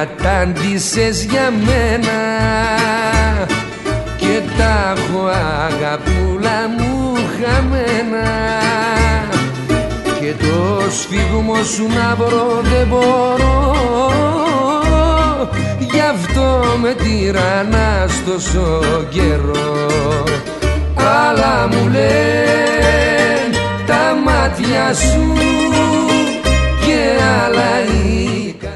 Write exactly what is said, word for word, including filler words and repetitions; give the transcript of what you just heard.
κατάντησες για μένα και τα έχω αγαπούλα μου χαμένα και το σφίγμο σου να βρω δεν μπορώ, γι' αυτό με τυραννάς τόσο καιρό. Αλλά μου λένε τα μάτια σου και άλλα η